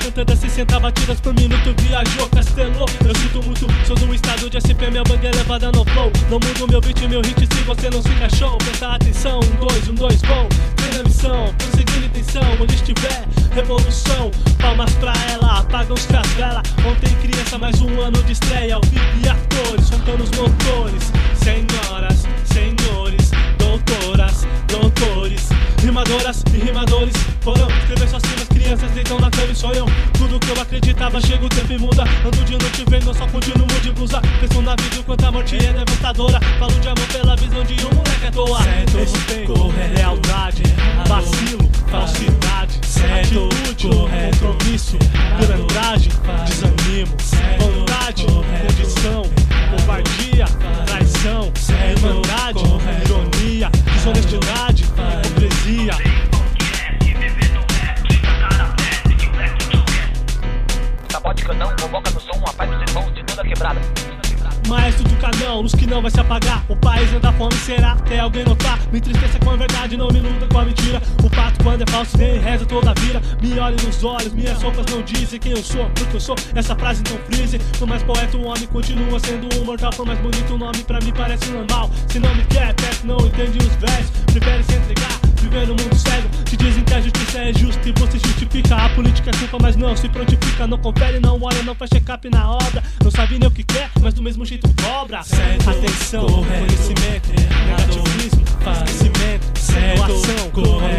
cantando a 60 batidas por minuto. Viajou, castelou, eu sinto muito. Sou do estado de SP, minha banda é levada no flow. Não mudo meu beat, meu hit se você não se encaixou. Presta atenção, 1, 2, bom. Treina a missão, prosseguindo intenção. Onde estiver, revolução. Palmas pra ela, apagam os casvela. Ontem criança, mais um ano de estreia. Ao vivo e atores, juntando os motores. Senhoras, senhores, doutoras, doutores, rimadoras e rimadores foram escrever suas rimas, crianças deitam na cama e sonham. Tudo que eu acreditava chega o tempo e muda. Ando de noite vendo, só continuo de blusa. Penso na vida enquanto a morte é devastadora. Falo de amor pela visão de um moleque à toa. Certo, respeito, lealdade, vacilo, falsidade, atitude, compromisso, pilantragem, desanimo, vontade, condição, covardia, traição, irmandade, ironia, desonestidade, hipocrisia. Sabote canão, convoca no som, a paz dos irmãos de toda quebrada. Maestro do canão, luz que não vai se apagar. O país anda fome, será até alguém notar. Me entristeça com a verdade, não me iluda com a mentira. O pato quando é falso, nem reza toda a vida. Me olhe nos olhos, minhas roupas não dizem quem eu sou, porque eu sou. Essa frase não frise. Por mais poeta o homem continua sendo um mortal. Por mais bonito o nome pra mim parece normal. Se não me quer, peço, não entende os versos. Prefere se entregar, viver no mundo cego. Te dizem que a justiça é justa e você justifica. A política é culpa, mas não se prontifica. Não confere, não olha, não faz check-up na obra. Não sabe nem o que quer, mas do mesmo jeito cobra. Certo, atenção, correto, conhecimento, negativismo, esquecimento, doação,